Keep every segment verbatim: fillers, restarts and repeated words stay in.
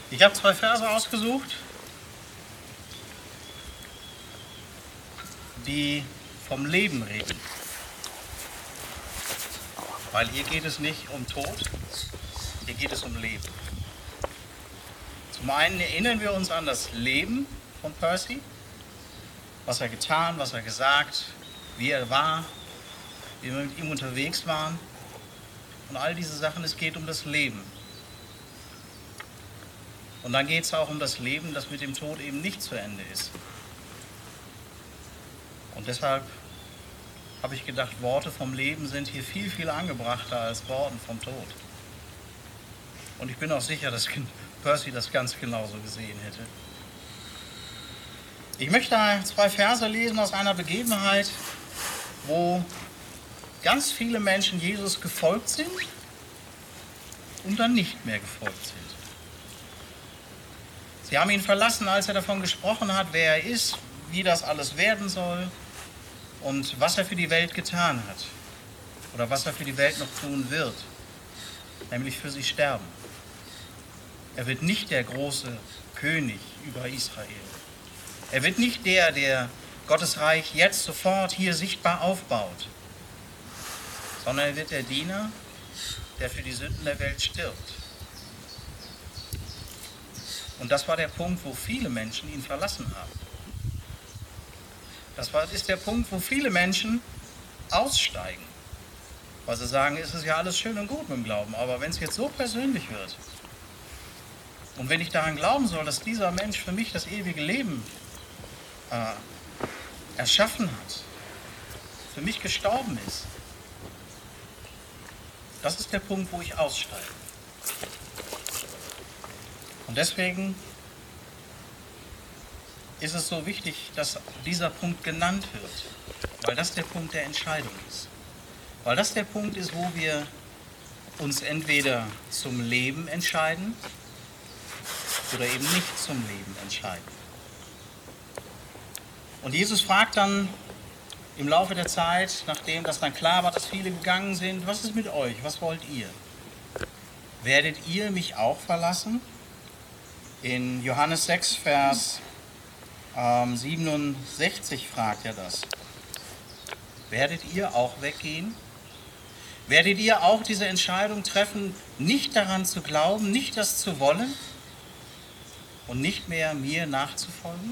Ich habe zwei Verse ausgesucht, die vom Leben reden. Weil hier geht es nicht um Tod, hier geht es um Leben. Zum einen erinnern wir uns an das Leben von Percy, was er getan, was er gesagt, wie er war, wie wir mit ihm unterwegs waren. Und all diese Sachen, es geht um das Leben. Und dann geht es auch um das Leben, das mit dem Tod eben nicht zu Ende ist. Und deshalb habe ich gedacht, Worte vom Leben sind hier viel, viel angebrachter als Worte vom Tod. Und ich bin auch sicher, dass Percy das ganz genauso gesehen hätte. Ich möchte zwei Verse lesen aus einer Begebenheit, wo ganz viele Menschen Jesus gefolgt sind und dann nicht mehr gefolgt sind. Sie haben ihn verlassen, als er davon gesprochen hat, wer er ist, wie das alles werden soll und was er für die Welt getan hat oder was er für die Welt noch tun wird, nämlich für sie sterben. Er wird nicht der große König über Israel. Er wird nicht der, der Gottes Reich jetzt sofort hier sichtbar aufbaut, sondern er wird der Diener, der für die Sünden der Welt stirbt. Und das war der Punkt, wo viele Menschen ihn verlassen haben. Das war, ist der Punkt, wo viele Menschen aussteigen. Weil sie sagen, es ist ja alles schön und gut mit dem Glauben, aber wenn es jetzt so persönlich wird und wenn ich daran glauben soll, dass dieser Mensch für mich das ewige Leben äh, erschaffen hat, für mich gestorben ist, das ist der Punkt, wo ich aussteige. Und deswegen ist es so wichtig, dass dieser Punkt genannt wird, weil das der Punkt der Entscheidung ist. Weil das der Punkt ist, wo wir uns entweder zum Leben entscheiden oder eben nicht zum Leben entscheiden. Und Jesus fragt dann im Laufe der Zeit, nachdem das dann klar war, dass viele gegangen sind, was ist mit euch, was wollt ihr? Werdet ihr mich auch verlassen? In Johannes sechs, Vers ähm, siebenundsechzig fragt er das. Werdet ihr auch weggehen? Werdet ihr auch diese Entscheidung treffen, nicht daran zu glauben, nicht das zu wollen und nicht mehr mir nachzufolgen?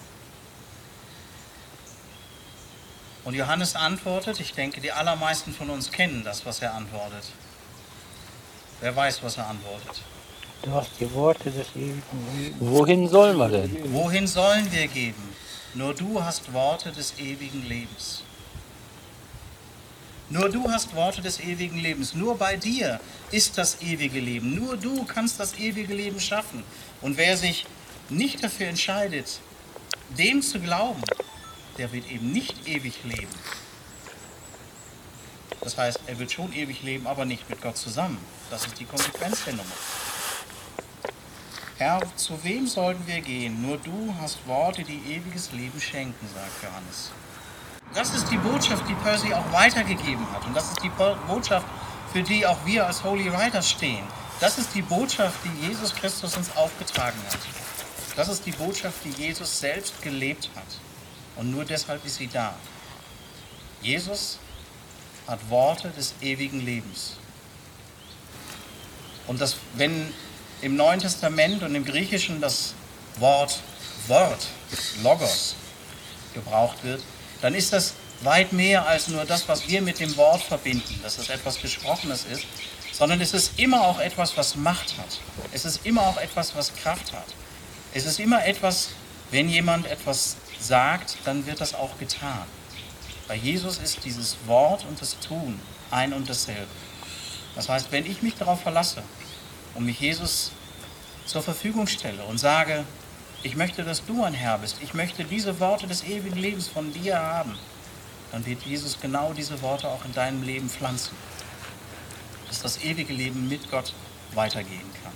Und Johannes antwortet, ich denke, die allermeisten von uns kennen das, was er antwortet. Wer weiß, was er antwortet? Du hast die Worte des ewigen Lebens. Wohin sollen wir denn? Wohin sollen wir geben? Nur du hast Worte des ewigen Lebens. Nur du hast Worte des ewigen Lebens. Nur bei dir ist das ewige Leben. Nur du kannst das ewige Leben schaffen. Und wer sich nicht dafür entscheidet, dem zu glauben, der wird eben nicht ewig leben. Das heißt, er wird schon ewig leben, aber nicht mit Gott zusammen. Das ist die Konsequenz der Nummer. Herr, zu wem sollten wir gehen? Nur du hast Worte, die ewiges Leben schenken, sagt Johannes. Das ist die Botschaft, die Percy auch weitergegeben hat. Und das ist die Botschaft, für die auch wir als Holy Writers stehen. Das ist die Botschaft, die Jesus Christus uns aufgetragen hat. Das ist die Botschaft, die Jesus selbst gelebt hat. Und nur deshalb ist sie da. Jesus hat Worte des ewigen Lebens. Und das, wenn im Neuen Testament und im Griechischen das Wort Wort, Logos, gebraucht wird, dann ist das weit mehr als nur das, was wir mit dem Wort verbinden, dass es etwas Gesprochenes ist, sondern es ist immer auch etwas, was Macht hat. Es ist immer auch etwas, was Kraft hat. Es ist immer etwas, wenn jemand etwas sagt, dann wird das auch getan. Bei Jesus ist dieses Wort und das Tun ein und dasselbe. Das heißt, wenn ich mich darauf verlasse und mich Jesus zur Verfügung stelle und sage, ich möchte, dass du ein Herr bist, ich möchte diese Worte des ewigen Lebens von dir haben, dann wird Jesus genau diese Worte auch in deinem Leben pflanzen, dass das ewige Leben mit Gott weitergehen kann.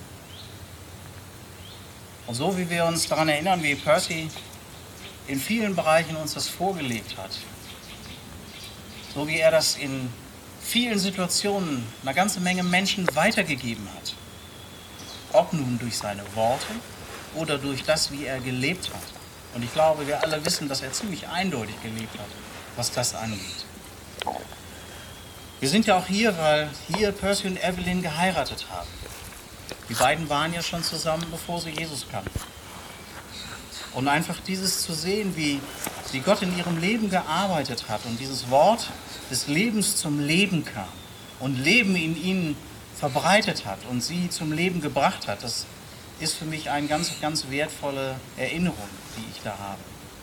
Und so wie wir uns daran erinnern, wie Percy in vielen Bereichen uns das vorgelebt hat, so wie er das in vielen Situationen einer ganzen Menge Menschen weitergegeben hat ob nun durch seine Worte oder durch das, wie er gelebt hat. Und ich glaube, wir alle wissen, dass er ziemlich eindeutig gelebt hat, was das angeht. Wir sind ja auch hier, weil hier Percy und Evelyn geheiratet haben. Die beiden waren ja schon zusammen, bevor sie Jesus kannten. Und einfach dieses zu sehen, wie, wie Gott in ihrem Leben gearbeitet hat und dieses Wort des Lebens zum Leben kam und Leben in ihnen verbreitet hat und sie zum Leben gebracht hat, das ist für mich eine ganz, ganz wertvolle Erinnerung, die ich da habe.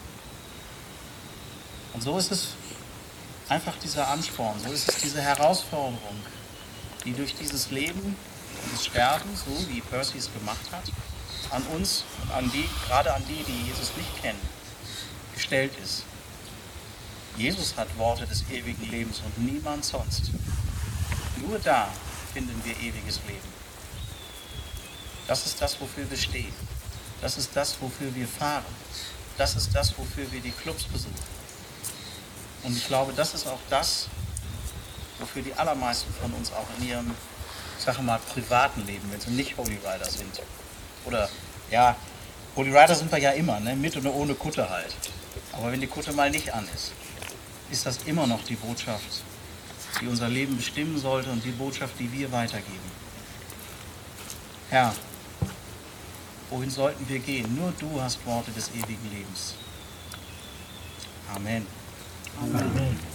Und so ist es einfach dieser Ansporn, so ist es diese Herausforderung, die durch dieses Leben, dieses Sterben, so wie Percy es gemacht hat, an uns und an die, gerade an die, die Jesus nicht kennen, gestellt ist. Jesus hat Worte des ewigen Lebens und niemand sonst. Nur da finden wir ewiges Leben. Das ist das, wofür wir stehen. Das ist das, wofür wir fahren. Das ist das, wofür wir die Clubs besuchen. Und ich glaube, das ist auch das, wofür die allermeisten von uns auch in ihrem, ich sage mal, privaten Leben, wenn sie nicht Holy Rider sind. Oder, ja, Holy Rider sind wir ja immer, ne? Mit oder ohne Kutte halt. Aber wenn die Kutte mal nicht an ist, ist das immer noch die Botschaft, die unser Leben bestimmen sollte und die Botschaft, die wir weitergeben. Herr, wohin sollten wir gehen? Nur du hast Worte des ewigen Lebens. Amen. Amen.